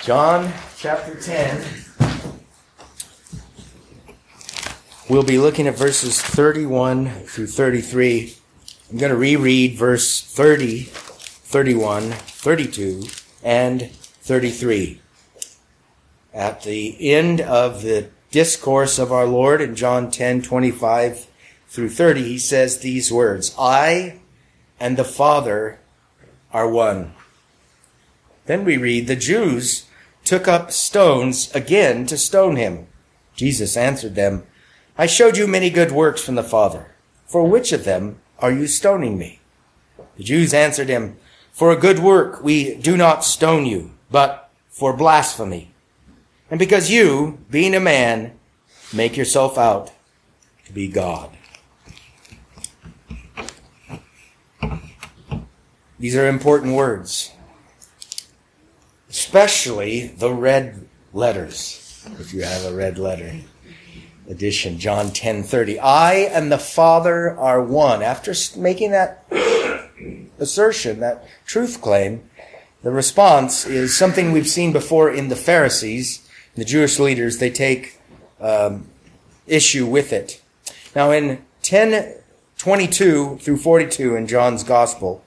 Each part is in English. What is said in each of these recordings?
John chapter 10. We'll be looking at verses 31 through 33. I'm going to reread verse 30, 31, 32, and 33. At the end of the discourse of our Lord in John 10, 25 through 30, he says these words, "I and the Father are one." Then we read, "The Jews took up stones again to stone him. Jesus answered them, 'I showed you many good works from the Father. For which of them are you stoning me?' The Jews answered him, 'For a good work we do not stone you, but for blasphemy. And because you, being a man, make yourself out to be God.'" These are important words, especially the red letters, if you have a red letter edition, John 10:30. "I and the Father are one." After making that assertion, that truth claim, the response is something we've seen before in the Pharisees, the Jewish leaders. They take issue with it. Now in 10:22 through 42 in John's Gospel,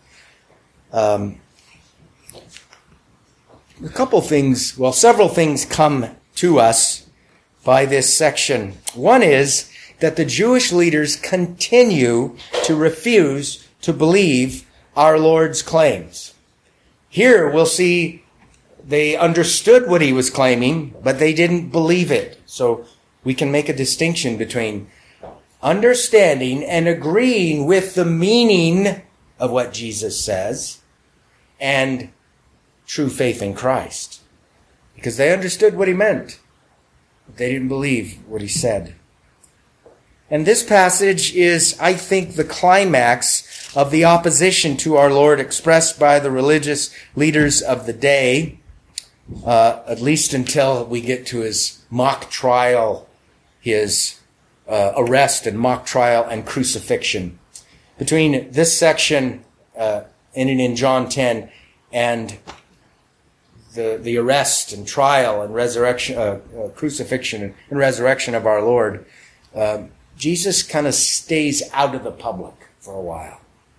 several things come to us by this section. One is that the Jewish leaders continue to refuse to believe our Lord's claims. Here we'll see they understood what he was claiming, but they didn't believe it. So we can make a distinction between understanding and agreeing with the meaning of what Jesus says and true faith in Christ. Because they understood what he meant, but they didn't believe what he said. And this passage is, I think, the climax of the opposition to our Lord expressed by the religious leaders of the day, at least until we get to his mock trial, his arrest and mock trial and crucifixion. Between this section ending in John 10 and the arrest and trial and resurrection, crucifixion and resurrection of our Lord, Jesus kind of stays out of the public for a while.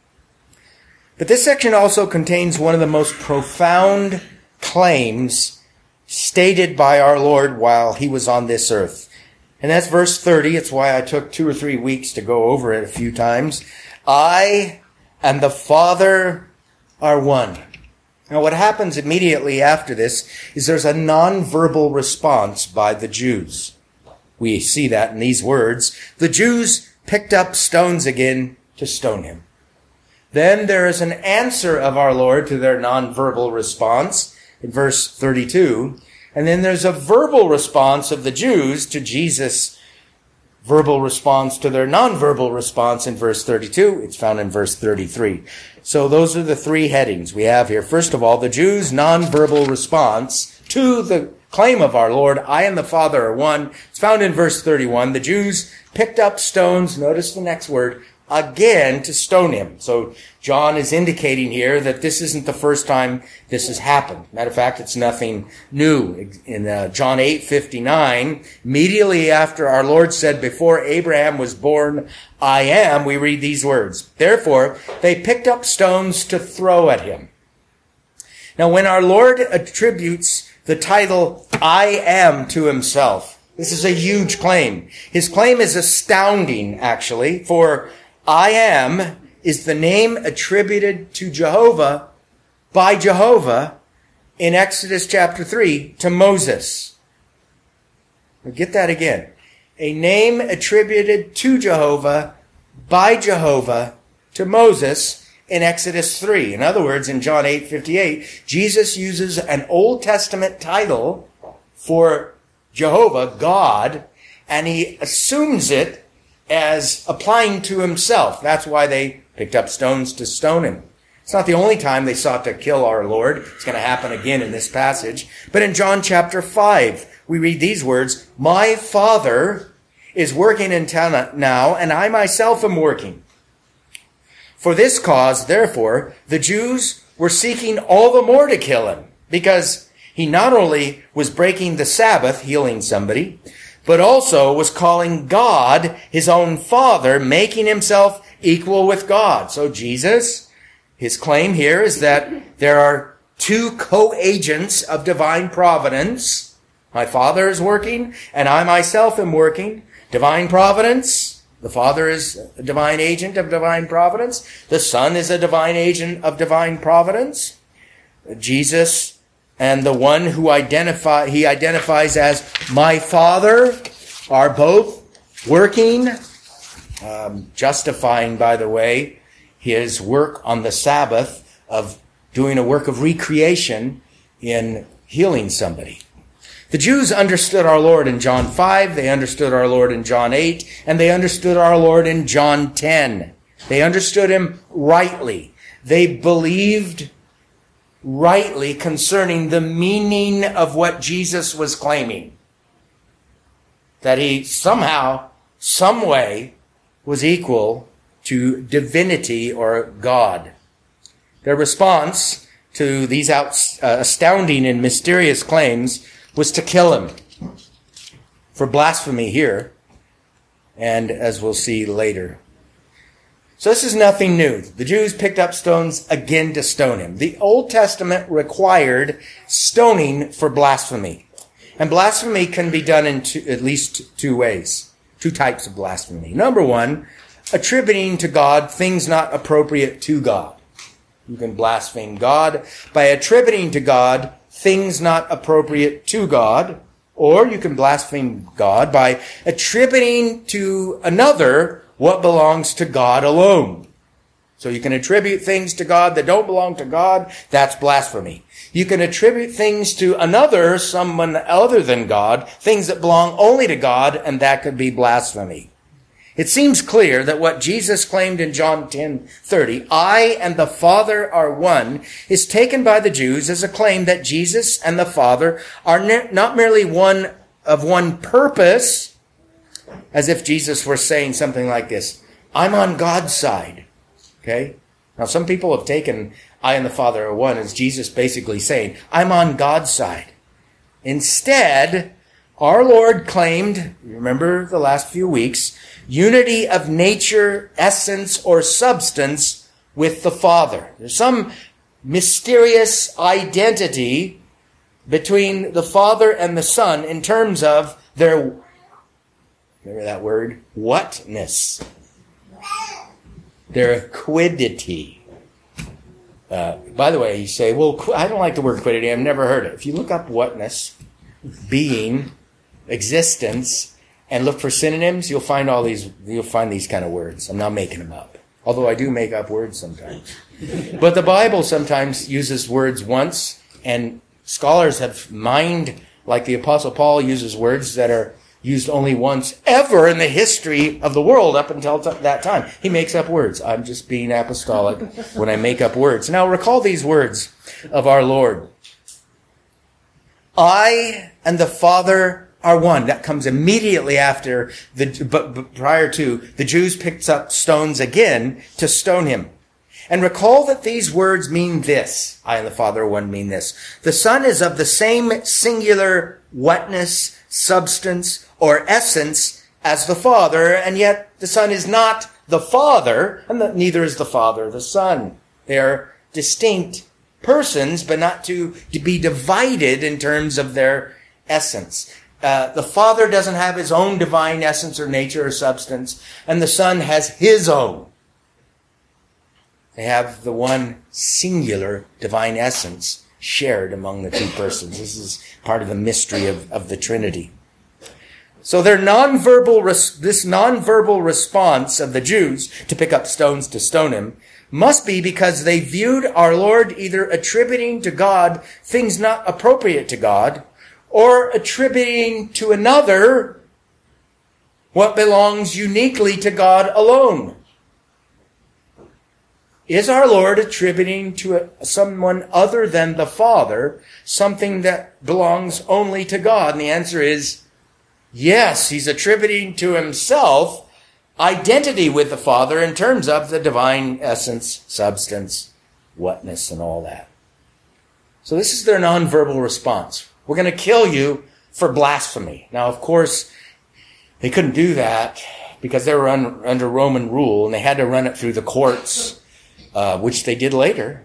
But this section also contains one of the most profound claims stated by our Lord while he was on this earth. And that's verse 30. It's why I took 2 or 3 weeks to go over it a few times. "I and the Father are one." Now what happens immediately after this is there's a nonverbal response by the Jews. We see that in these words. "The Jews picked up stones again to stone him." Then there is an answer of our Lord to their nonverbal response in verse 32. And then there's a verbal response of the Jews to Jesus' verbal response to their nonverbal response in verse 32. It's found in verse 33. So those are the three headings we have here. First of all, the Jews' nonverbal response to the claim of our Lord, "I and the Father are one." It's found in verse 31. The Jews picked up stones, notice the next word, again to stone him. So John is indicating here that this isn't the first time this has happened. Matter of fact, it's nothing new. In John 8:59, immediately after our Lord said, "Before Abraham was born, I am," we read these words, "Therefore they picked up stones to throw at him." Now when our Lord attributes the title "I am" to himself, this is a huge claim. His claim is astounding, actually, for "I am" is the name attributed to Jehovah by Jehovah in Exodus chapter 3 to Moses. Now get that again. A name attributed to Jehovah by Jehovah to Moses in Exodus 3. In other words, in John 8:58, Jesus uses an Old Testament title for Jehovah, God, and he assumes it as applying to himself. That's why they picked up stones to stone him. It's not the only time they sought to kill our Lord. It's going to happen again in this passage. But in John chapter 5, we read these words, "My Father is working in town now, and I myself am working. For this cause, therefore, the Jews were seeking all the more to kill him, because He not only was breaking the Sabbath, healing somebody, but also was calling God his own Father, making himself equal with God. So Jesus, his claim here is that there are two co-agents of divine providence. My Father is working, and I myself am working. Divine providence. The Father is a divine agent of divine providence. The Son is a divine agent of divine providence. Jesus and the one who he identifies as my Father are both working, justifying, by the way, his work on the Sabbath of doing a work of recreation in healing somebody. The Jews understood our Lord in John 5, they understood our Lord in John 8, and they understood our Lord in John 10. They understood him rightly. They believed rightly concerning the meaning of what Jesus was claiming. That he somehow, some way, was equal to divinity or God. Their response to these astounding and mysterious claims was to kill him for blasphemy here, and as we'll see later. So this is nothing new. The Jews picked up stones again to stone him. The Old Testament required stoning for blasphemy. And blasphemy can be done in at least two ways. Two types of blasphemy. Number one, attributing to God things not appropriate to God. You can blaspheme God by attributing to God things not appropriate to God. Or you can blaspheme God by attributing to another what belongs to God alone. So you can attribute things to God that don't belong to God. That's blasphemy. You can attribute things to another, someone other than God, things that belong only to God, and that could be blasphemy. It seems clear that what Jesus claimed in John 10:30, I and the Father are one, is taken by the Jews as a claim that Jesus and the Father are not merely one of one purpose, as if Jesus were saying something like this, I'm on God's side. Okay? Now some people have taken I and the Father are one as Jesus basically saying, I'm on God's side. Instead, our Lord claimed, remember the last few weeks, unity of nature, essence, or substance with the Father. There's some mysterious identity between the Father and the Son in terms of their, remember that word, whatness, their quiddity. By the way, you say, well, I don't like the word quiddity. I've never heard it. If you look up whatness, being, existence, and look for synonyms, you'll find these kind of words. I'm not making them up. Although I do make up words sometimes. But the Bible sometimes uses words once, and scholars have mined, like the Apostle Paul uses words that are used only once ever in the history of the world up until that time. He makes up words. I'm just being apostolic when I make up words. Now recall these words of our Lord. I and the Father are one. That comes immediately after, but prior to, the Jews picked up stones again to stone him. And recall that these words mean this. I and the Father are one mean this. The Son is of the same singular whatness, substance, or essence as the Father, and yet the Son is not the Father, and neither is the Father the Son. They are distinct persons, but not to be divided in terms of their essence. The Father doesn't have his own divine essence or nature or substance, and the Son has his own. They have the one singular divine essence shared among the two persons. This is part of the mystery of the Trinity. So this nonverbal response of the Jews to pick up stones to stone him must be because they viewed our Lord either attributing to God things not appropriate to God, or attributing to another what belongs uniquely to God alone. Is our Lord attributing to someone other than the Father something that belongs only to God? And the answer is yes. He's attributing to himself identity with the Father in terms of the divine essence, substance, whatness, and all that. So this is their nonverbal response. We're going to kill you for blasphemy. Now, of course, they couldn't do that because they were under Roman rule, and they had to run it through the courts, which they did later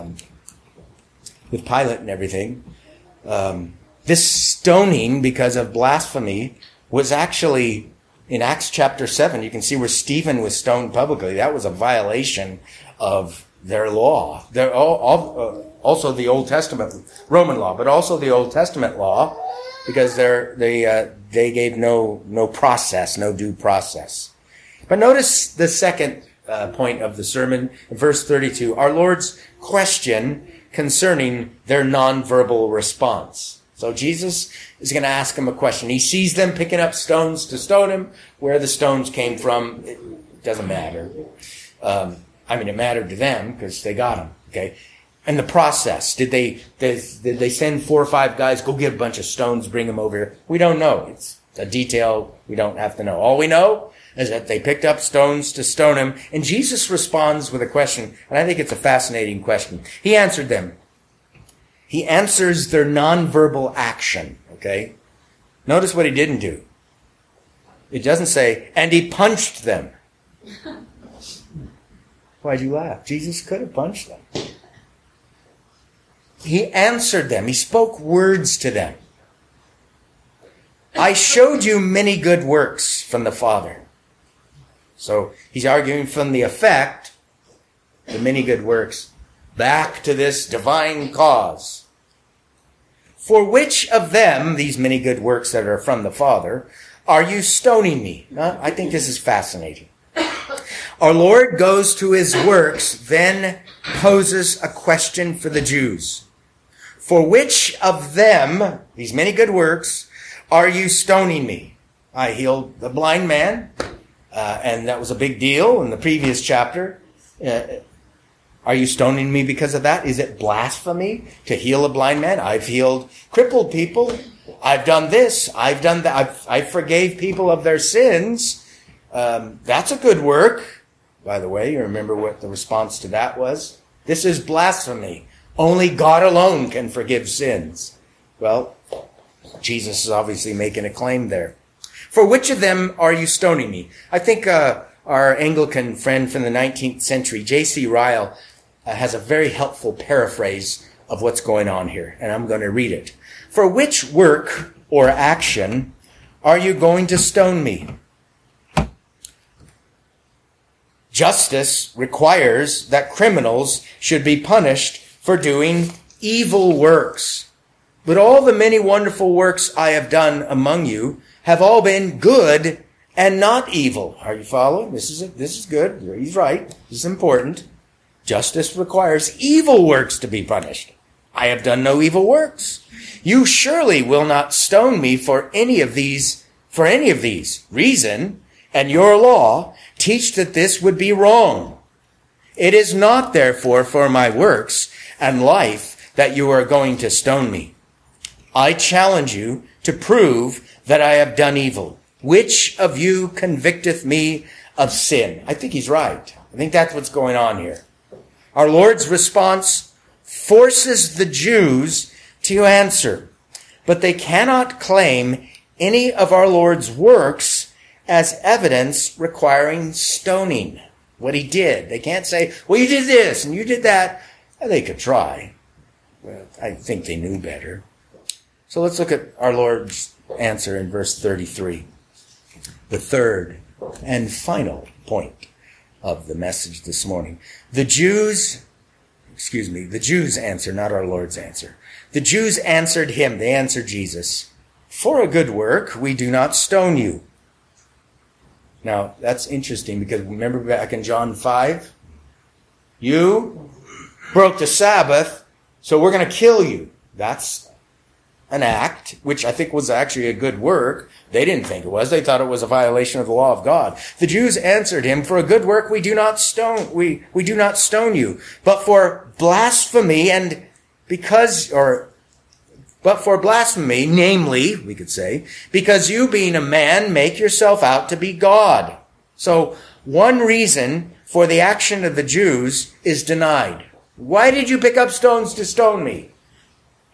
with Pilate and everything. This stoning because of blasphemy was actually, in Acts chapter 7, you can see where Stephen was stoned publicly. That was a violation of their law. Also the Old Testament, Roman law, but also the Old Testament law, because they gave no process, no due process. But notice the second point of the sermon, verse 32, our Lord's question concerning their nonverbal response. So Jesus is going to ask them a question. He sees them picking up stones to stone him. Where the stones came from, it doesn't matter. It mattered to them because they got them. Okay, and the process. Did they send 4 or 5 guys, go get a bunch of stones, bring them over here? We don't know. It's a detail we don't have to know. All we know is that they picked up stones to stone him, and Jesus responds with a question, and I think it's a fascinating question. He answered them. He answers their nonverbal action, okay? Notice what he didn't do. It doesn't say, and he punched them. Why'd you laugh? Jesus could have punched them. He answered them. He spoke words to them. I showed you many good works from the Father. So he's arguing from the effect, the many good works, back to this divine cause. For which of them, these many good works that are from the Father, are you stoning me? I think this is fascinating. Our Lord goes to his works, then poses a question for the Jews. For which of them, these many good works, are you stoning me? I healed the blind man, and that was a big deal in the previous chapter. Are you stoning me because of that? Is it blasphemy to heal a blind man? I've healed crippled people. I've done this. I've done that. I forgave people of their sins. That's a good work. By the way, you remember what the response to that was? This is blasphemy. Only God alone can forgive sins. Well, Jesus is obviously making a claim there. For which of them are you stoning me? I think our Anglican friend from the 19th century, J.C. Ryle, has a very helpful paraphrase of what's going on here, and I'm going to read it. For which work or action are you going to stone me? Justice requires that criminals should be punished for doing evil works. But all the many wonderful works I have done among you have all been good and not evil. Are you following? This is good. He's right. This is important. Justice requires evil works to be punished. I have done no evil works. You surely will not stone me for any of these. Reason and your law teach that this would be wrong. It is not, therefore, for my works and life that you are going to stone me. I challenge you to prove that I have done evil. Which of you convicteth me of sin? I think he's right. I think that's what's going on here. Our Lord's response forces the Jews to answer, but they cannot claim any of our Lord's works as evidence requiring stoning. What he did. They can't say, well, you did this and you did that. They could try. Well, I think they knew better. So let's look at our Lord's answer in verse 33. The third and final point of the message this morning. The Jews answer, not our Lord's answer. The Jews answered him, they answered Jesus, for a good work we do not stone you. Now, that's interesting because remember back in John 5? You broke the Sabbath, so we're going to kill you. That's an act, which I think was actually a good work. They didn't think it was. They thought it was a violation of the law of God. The Jews answered him, for a good work we do not stone you, but for blasphemy but for blasphemy, namely, we could say, because you being a man make yourself out to be God. So one reason for the action of the Jews is denied. Why did you pick up stones to stone me?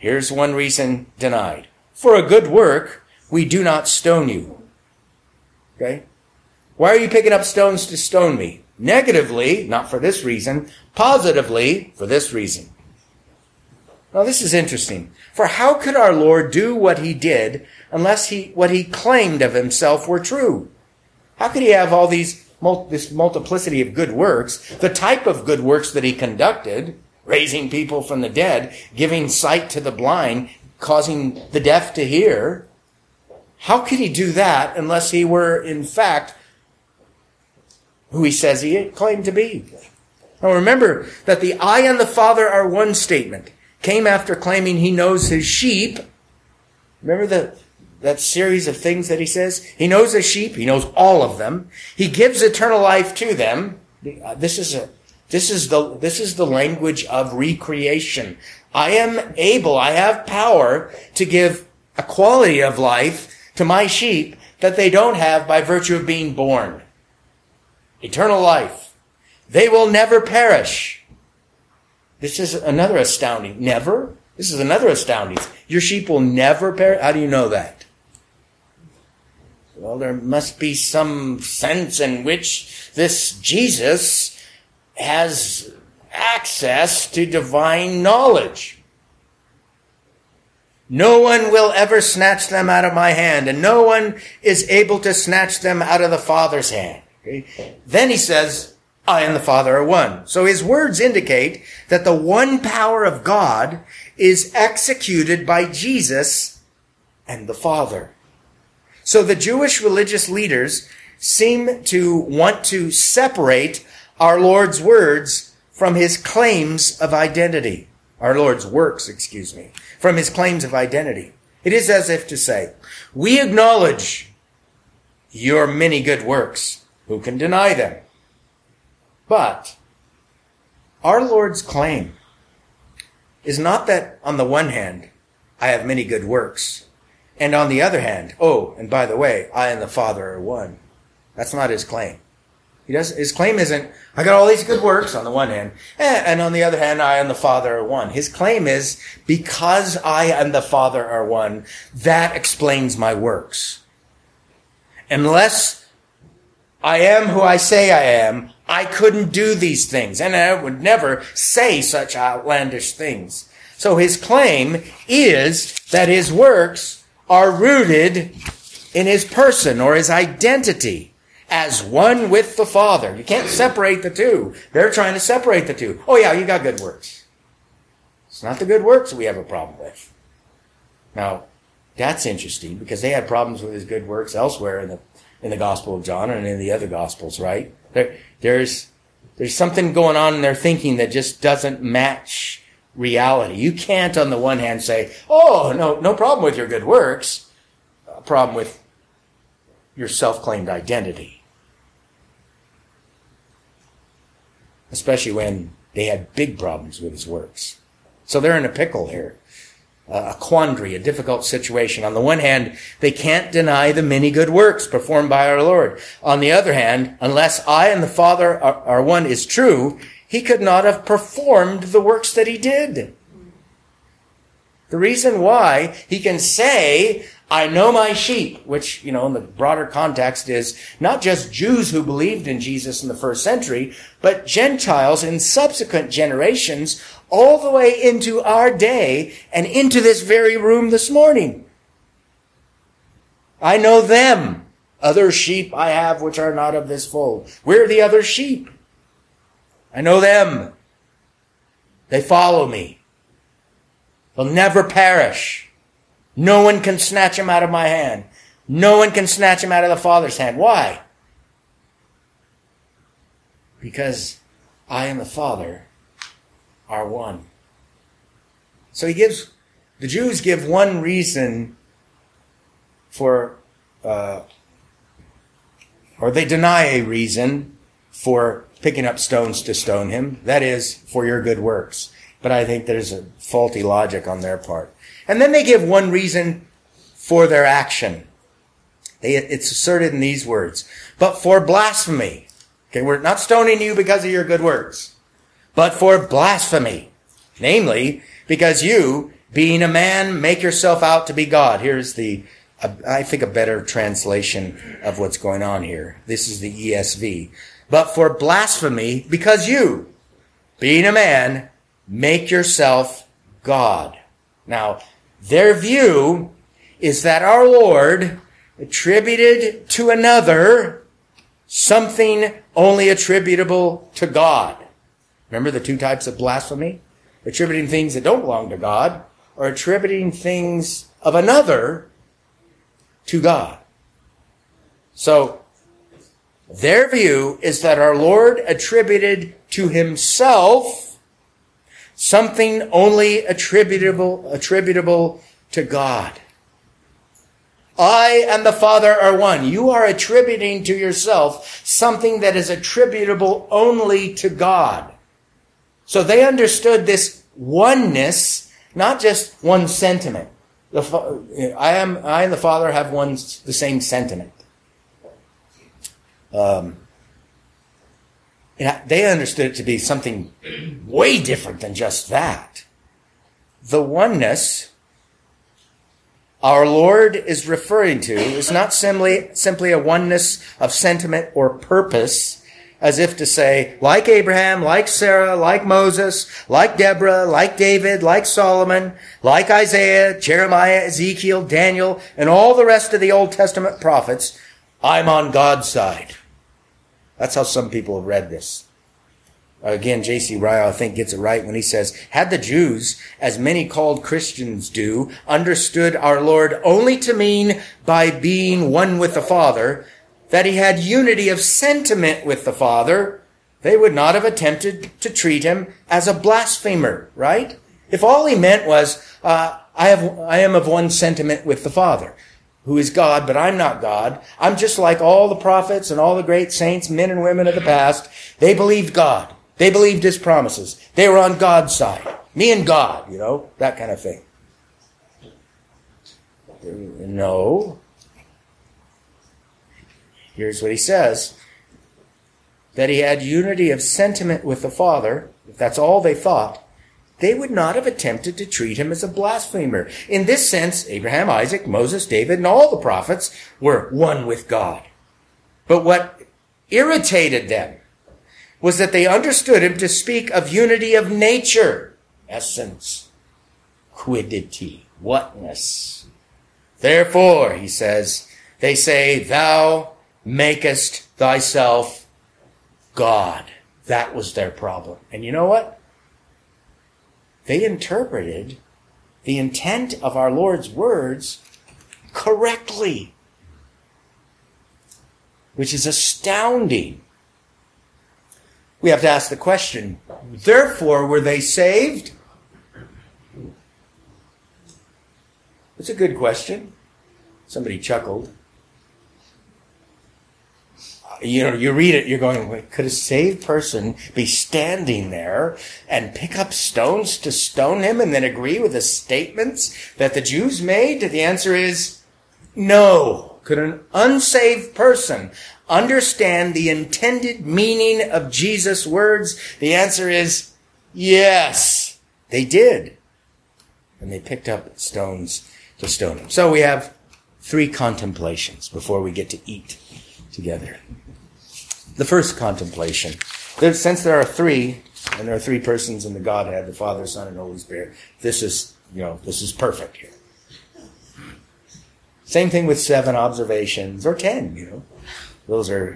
Here's one reason denied. For a good work, we do not stone you. Okay? Why are you picking up stones to stone me? Negatively, not for this reason. Positively, for this reason. Now this is interesting. For how could our Lord do what he did unless what he claimed of himself were true? How could he have all this multiplicity of good works, the type of good works that he conducted, raising people from the dead, giving sight to the blind, causing the deaf to hear? How could he do that unless he were, in fact, who he says he claimed to be? Now remember that the I and the Father are one statement came after claiming he knows his sheep. Remember that series of things that he says? He knows his sheep. He knows all of them. He gives eternal life to them. This is the language of recreation. I have power to give a quality of life to my sheep that they don't have by virtue of being born. Eternal life. They will never perish. This is another astounding. Never? This is another astounding. Your sheep will never perish. How do you know that? Well, there must be some sense in which this Jesus has access to divine knowledge. No one will ever snatch them out of my hand, and no one is able to snatch them out of the Father's hand. Okay? Then he says, I and the Father are one. So his words indicate that the one power of God is executed by Jesus and the Father. So the Jewish religious leaders seem to want to separate our Lord's words from his claims of identity. Our Lord's works, from his claims of identity. It is as if to say, we acknowledge your many good works. Who can deny them? But our Lord's claim is not that on the one hand, I have many good works, and on the other hand, oh, and by the way, I and the Father are one. That's not his claim. His claim isn't, I got all these good works on the one hand, and on the other hand, I and the Father are one. His claim is, because I and the Father are one, that explains my works. Unless I am who I say I am, I couldn't do these things, and I would never say such outlandish things. So his claim is that his works are rooted in his person or his identity as one with the Father. You can't separate the two. They're trying to separate the two. Oh yeah, you got good works. It's not the good works we have a problem with. Now, that's interesting because they had problems with his good works elsewhere in the Gospel of John and in the other Gospels, right? There's something going on in their thinking that just doesn't match reality. You can't, on the one hand, say, oh, no problem with your good works. A problem with your self-claimed identity. Especially when they had big problems with his works. So they're in a pickle here. A quandary, a difficult situation. On the one hand, they can't deny the many good works performed by our Lord. On the other hand, unless I and the Father are one is true, he could not have performed the works that he did. The reason why he can say, I know my sheep, which, in the broader context is not just Jews who believed in Jesus in the first century, but Gentiles in subsequent generations all the way into our day and into this very room this morning. I know them. Other sheep I have which are not of this fold. We're the other sheep. I know them. They follow me. They'll never perish. No one can snatch them out of my hand. No one can snatch them out of the Father's hand. Why? Because I and the Father are one. So the Jews give one reason for, or they deny a reason for picking up stones to stone him. That is, for your good works. But I think there's a faulty logic on their part. And then they give one reason for their action. It's asserted in these words. But for blasphemy. Okay, we're not stoning you because of your good works. But for blasphemy. Namely, because you Being a man, make yourself out to be God. Here's I think, a better translation of what's going on here. This is the ESV. But for blasphemy, because you, being a man, make yourself God. Now, their view is that our Lord attributed to another something only attributable to God. Remember the two types of blasphemy? Attributing things that don't belong to God, or attributing things of another to God. So, their view is that our Lord attributed to himself something only attributable to God. I and the Father are one. You are attributing to yourself something that is attributable only to God. So they understood this oneness, not just one sentiment. I and the Father have the same sentiment. They understood it to be something way different than just that. The oneness our Lord is referring to is not simply a oneness of sentiment or purpose, as if to say, like Abraham, like Sarah, like Moses, like Deborah, like David, like Solomon, like Isaiah, Jeremiah, Ezekiel, Daniel, and all the rest of the Old Testament prophets, I'm on God's side. That's how some people have read this. Again, J.C. Ryle, I think, gets it right when he says, had the Jews, as many called Christians do, understood our Lord only to mean by being one with the Father, that he had unity of sentiment with the Father, they would not have attempted to treat him as a blasphemer, right? If all he meant was, I am of one sentiment with the Father, who is God, but I'm not God. I'm just like all the prophets and all the great saints, men and women of the past. They believed God. They believed his promises. They were on God's side. Me and God, that kind of thing. No. Here's what he says. That he had unity of sentiment with the Father. If that's all they thought, they would not have attempted to treat him as a blasphemer. In this sense, Abraham, Isaac, Moses, David, and all the prophets were one with God. But what irritated them was that they understood him to speak of unity of nature, essence, quiddity, whatness. Therefore, he says, they say, thou makest thyself God. That was their problem. And you know what? They interpreted the intent of our Lord's words correctly, which is astounding. We have to ask the question, therefore, were they saved? It's a good question. Somebody chuckled. You read it, you're going, wait, could a saved person be standing there and pick up stones to stone him and then agree with the statements that the Jews made? The answer is no. Could an unsaved person understand the intended meaning of Jesus' words? The answer is yes. They did. And they picked up stones to stone him. So we have 3 contemplations before we get to eat together. The first contemplation. Since there are 3, and there are 3 persons in the Godhead, the Father, Son, and Holy Spirit, this is perfect here. Same thing with 7 observations, or 10, Those are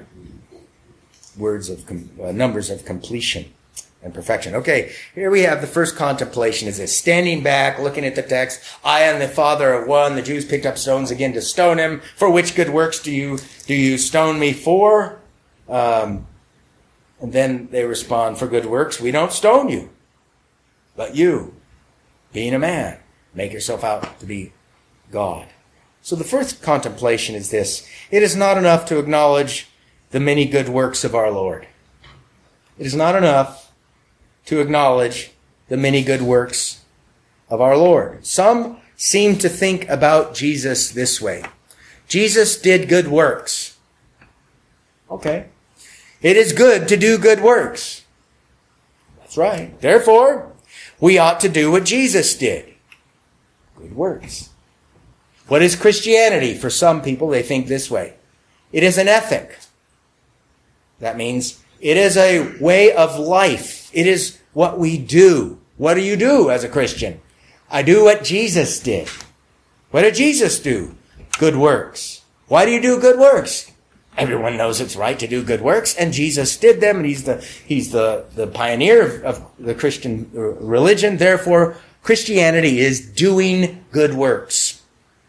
numbers of completion and perfection. Okay, here we have the first contemplation is this. Standing back, looking at the text, I and the Father are one. The Jews picked up stones again to stone him. For which good works do you stone me for? And then they respond, for good works, we don't stone you. But you, being a man, make yourself out to be God. So the first contemplation is this. It is not enough to acknowledge the many good works of our Lord. It is not enough to acknowledge the many good works of our Lord. Some seem to think about Jesus this way. Jesus did good works. Okay. It is good to do good works. That's right. Therefore, we ought to do what Jesus did. good works. What is Christianity? For some people, they think this way. It is an ethic. That means it is a way of life. It is what we do. What do you do as a Christian? I do what Jesus did. What did Jesus do? Good works. Why do you do good works? Everyone knows it's right to do good works, and Jesus did them, and he's the pioneer of the Christian religion. Therefore, Christianity is doing good works.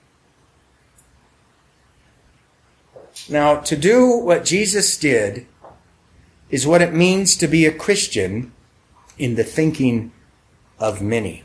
Now, to do what Jesus did is what it means to be a Christian in the thinking of many.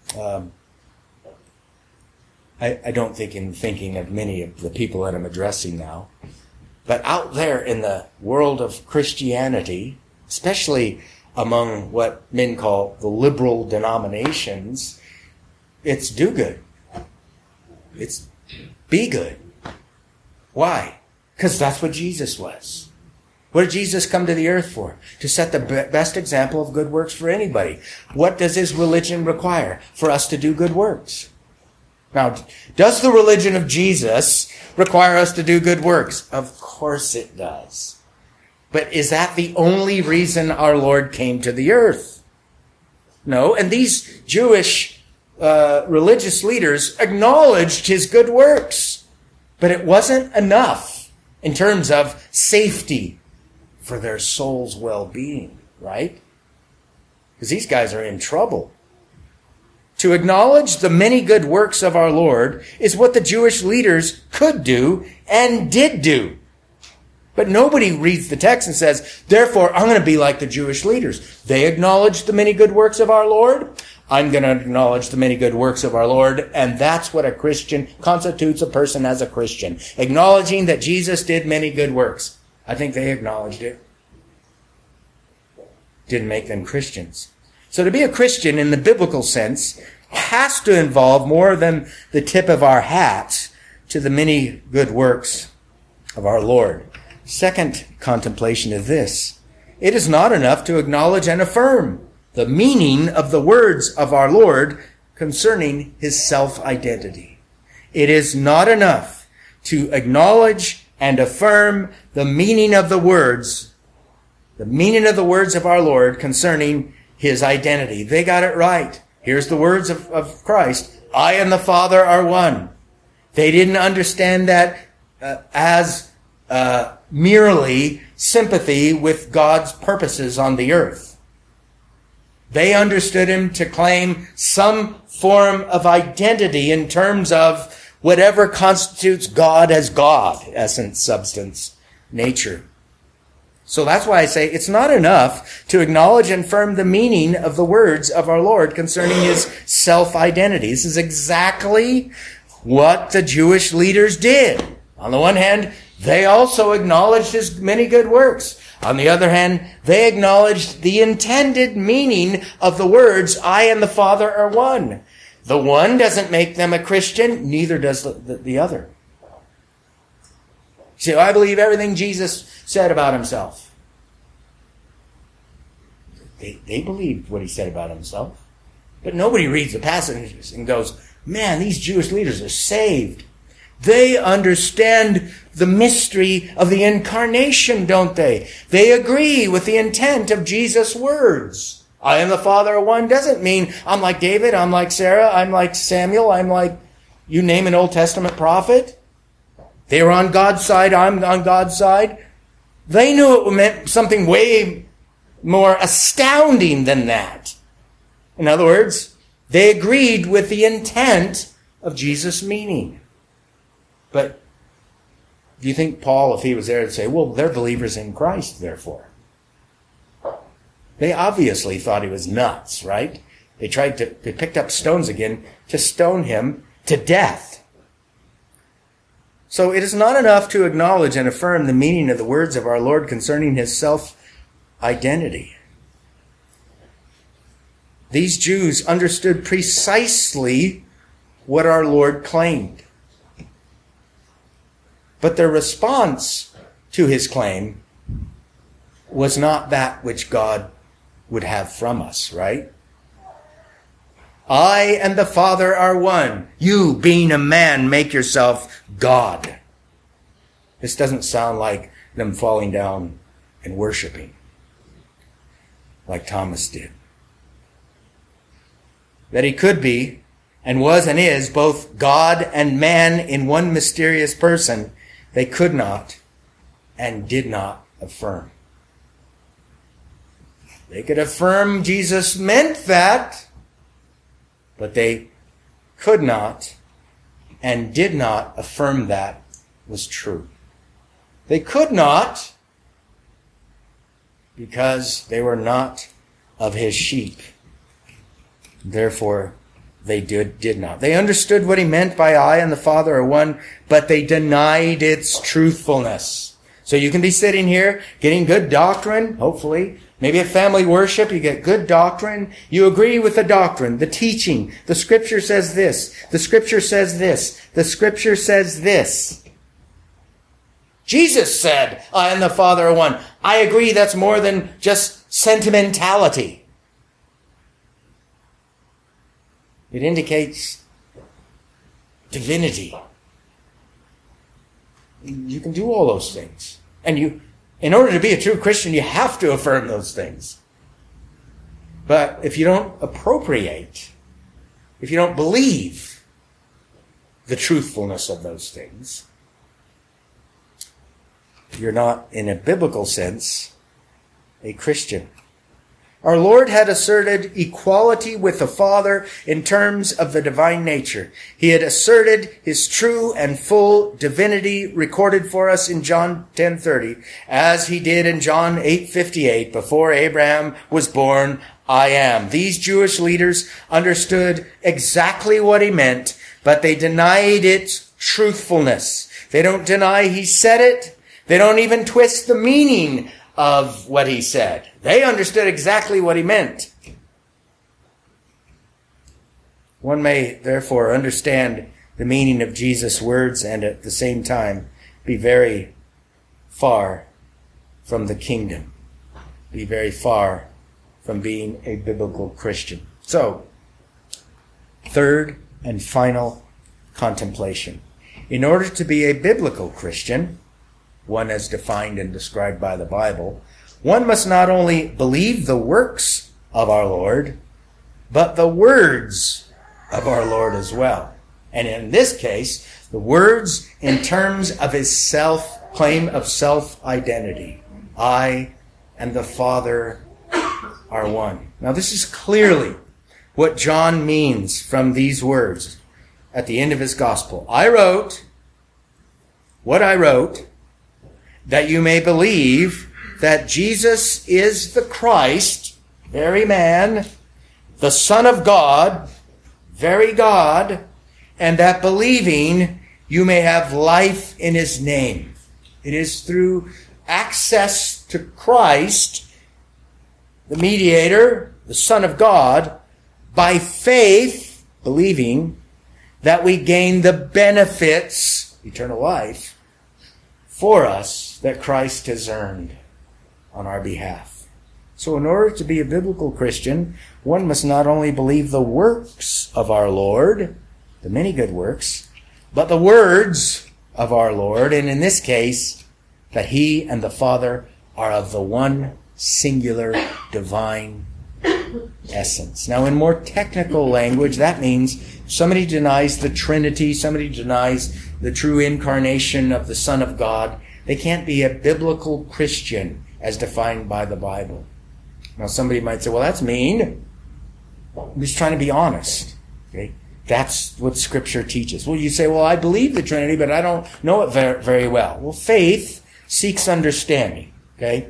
I don't think in thinking of many of the people that I'm addressing now. But out there in the world of Christianity, especially among what men call the liberal denominations, it's do good. It's be good. Why? Because that's what Jesus was. What did Jesus come to the earth for? To set the best example of good works for anybody. What does his religion require? For us to do good works. Now, does the religion of Jesus require us to do good works? Of course it does. But is that the only reason our Lord came to the earth? No, and these Jewish religious leaders acknowledged his good works. But it wasn't enough in terms of safety for their soul's well-being, right? Because these guys are in trouble. To acknowledge the many good works of our Lord is what the Jewish leaders could do and did do. But nobody reads the text and says, therefore, I'm going to be like the Jewish leaders. They acknowledged the many good works of our Lord. I'm going to acknowledge the many good works of our Lord. And that's what a Christian constitutes a person as a Christian. Acknowledging that Jesus did many good works. I think they acknowledged it. Didn't make them Christians. So to be a Christian in the biblical sense has to involve more than the tip of our hats to the many good works of our Lord. Second contemplation is this. It is not enough to acknowledge and affirm the meaning of the words of our Lord concerning his self-identity. It is not enough to acknowledge and affirm the meaning of the words of our Lord concerning his identity. They got it right. Here's the words of Christ. I and the Father are one. They didn't understand that as merely sympathy with God's purposes on the earth. They understood him to claim some form of identity in terms of whatever constitutes God as God, essence, substance, nature. So that's why I say it's not enough to acknowledge and affirm the meaning of the words of our Lord concerning his self-identity. This is exactly what the Jewish leaders did. On the one hand, they also acknowledged his many good works. On the other hand, they acknowledged the intended meaning of the words, I and the Father are one. The one doesn't make them a Christian, neither does the other. So I believe everything Jesus said about himself. They believed what he said about himself. But nobody reads the passages and goes, man, these Jewish leaders are saved. They understand the mystery of the incarnation, don't they? They agree with the intent of Jesus' words. I and the Father are one doesn't mean I'm like David, I'm like Sarah, I'm like Samuel, I'm like, you name an Old Testament prophet. They were on God's side, I'm on God's side. They knew it meant something way more astounding than that. In other words, they agreed with the intent of Jesus' meaning. But do you think Paul, if he was there, would say, well, they're believers in Christ, therefore? They obviously thought he was nuts, right? They picked up stones again to stone him to death. So it is not enough to acknowledge and affirm the meaning of the words of our Lord concerning his self-identity. These Jews understood precisely what our Lord claimed. But their response to his claim was not that which God would have from us, right? I and the Father are one. You, being a man, make yourself God. This doesn't sound like them falling down and worshiping like Thomas did. That he could be and was and is both God and man in one mysterious person, they could not and did not affirm. They could affirm Jesus meant that, but they could not and did not affirm that was true. They could not because they were not of his sheep. Therefore, they did not. They understood what he meant by I and the Father are one, but they denied its truthfulness. So you can be sitting here getting good doctrine, hopefully. Maybe at family worship, you get good doctrine. You agree with the doctrine, the teaching. The Scripture says this. The Scripture says this. The Scripture says this. Jesus said, I and the Father are one. I agree that's more than just sentimentality. It indicates divinity. You can do all those things. And in order to be a true Christian, you have to affirm those things. But if you don't appropriate, if you don't believe the truthfulness of those things, you're not, in a biblical sense, a Christian. Our Lord had asserted equality with the Father in terms of the divine nature. He had asserted his true and full divinity recorded for us in John 10:30, as he did in John 8:58, before Abraham was born, I am. These Jewish leaders understood exactly what he meant, but they denied its truthfulness. They don't deny he said it. They don't even twist the meaning of what he said. They understood exactly what he meant. One may therefore understand the meaning of Jesus' words and at the same time be very far from the kingdom, be very far from being a biblical Christian. So, third and final contemplation. In order to be a biblical Christian, one as defined and described by the Bible, one must not only believe the works of our Lord, but the words of our Lord as well. And in this case, the words in terms of his claim of self-identity. I and the Father are one. Now this is clearly what John means from these words at the end of his gospel. I wrote what I wrote, that you may believe that Jesus is the Christ, very man, the Son of God, very God, and that believing you may have life in his name. It is through access to Christ, the mediator, the Son of God, by faith, believing, that we gain the benefits, eternal life, for us that Christ has earned on our behalf. So in order to be a biblical Christian, one must not only believe the works of our Lord, the many good works, but the words of our Lord, and in this case, that he and the Father are of the one singular divine essence. Now in more technical language, that means somebody denies the Trinity, somebody denies the true incarnation of the Son of God, they can't be a biblical Christian as defined by the Bible. Now somebody might say, well, that's mean. I'm just trying to be honest. Okay? That's what Scripture teaches. Well, you say, well, I believe the Trinity, but I don't know it very well. Well, faith seeks understanding. Okay?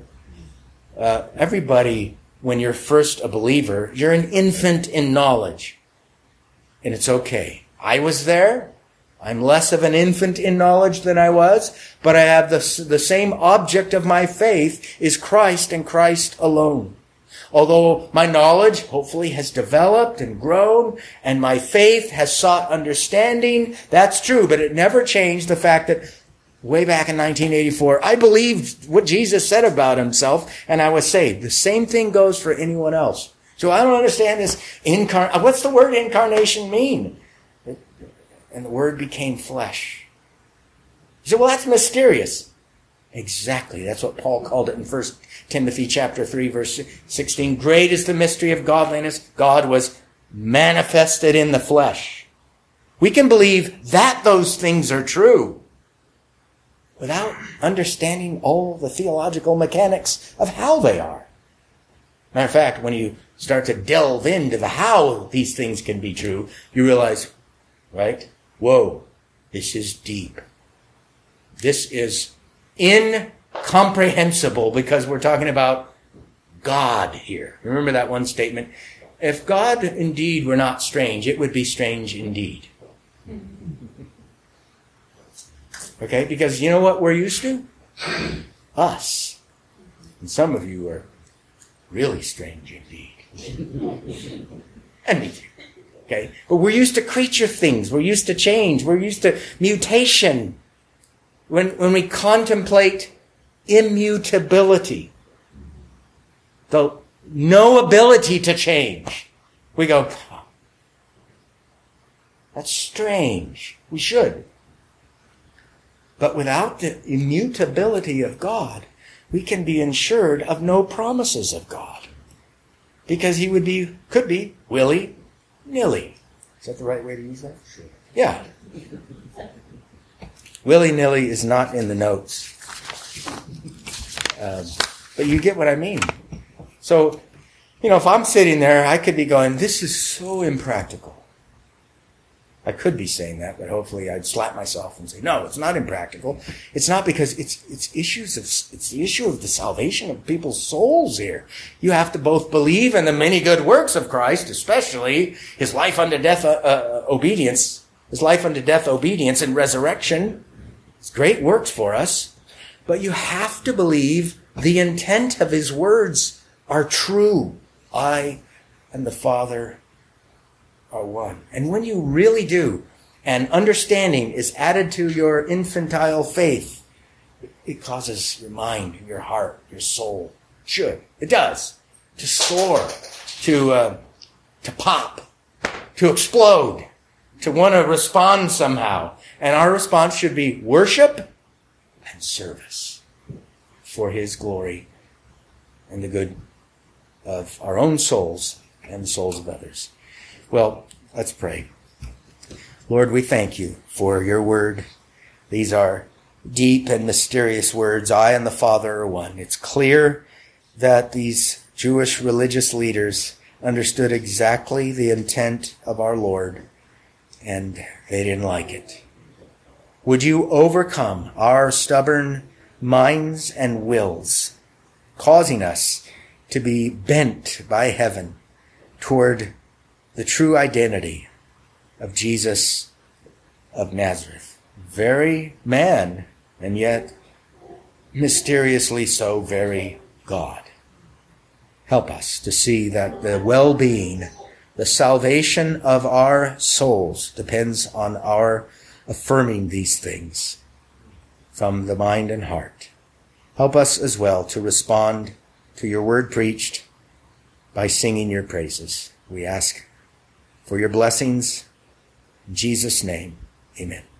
Everybody, when you're first a believer, you're an infant in knowledge. And it's okay. I was there. I'm less of an infant in knowledge than I was, but I have the same object of my faith is Christ and Christ alone. Although my knowledge hopefully has developed and grown, and my faith has sought understanding, that's true, but it never changed the fact that way back in 1984, I believed what Jesus said about himself, and I was saved. The same thing goes for anyone else. So I don't understand this what's the word incarnation mean? And the Word became flesh. You say, well, that's mysterious. Exactly. That's what Paul called it in 1 Timothy chapter 3, verse 16. Great is the mystery of godliness. God was manifested in the flesh. We can believe that those things are true without understanding all the theological mechanics of how they are. Matter of fact, when you start to delve into the how these things can be true, you realize, right? Whoa, this is deep. This is incomprehensible because we're talking about God here. Remember that one statement? If God indeed were not strange, it would be strange indeed. Okay, because you know what we're used to? Us. And some of you are really strange indeed. And me too. Okay, but we're used to creature things. We're used to change. We're used to mutation. When we contemplate immutability, the no ability to change, we go, oh, that's strange. We should. But without the immutability of God, we can be assured of no promises of God. Because he could be willy-nilly. Is that the right way to use that? Sure. Yeah. Willy-nilly is not in the notes. But you get what I mean. So, if I'm sitting there, I could be going, this is so impractical. I could be saying that, but hopefully I'd slap myself and say, no, it's not impractical. It's not because it's the issue of the salvation of people's souls here. You have to both believe in the many good works of Christ, especially his life unto death obedience, and resurrection. It's great works for us. But you have to believe the intent of his words are true. I and the Father are one. And when you really do, and understanding is added to your infantile faith, it causes your mind, your heart, your soul, it does, to soar, to pop, to explode, to want to respond somehow. And our response should be worship and service for his glory and the good of our own souls and the souls of others. Well, let's pray. Lord, we thank you for your word. These are deep and mysterious words. I and the Father are one. It's clear that these Jewish religious leaders understood exactly the intent of our Lord, and they didn't like it. Would you overcome our stubborn minds and wills, causing us to be bent by heaven toward the true identity of Jesus of Nazareth. Very man, and yet mysteriously so very God. Help us to see that the well-being, the salvation of our souls depends on our affirming these things from the mind and heart. Help us as well to respond to your word preached by singing your praises. We ask for your blessings. In Jesus' name, amen.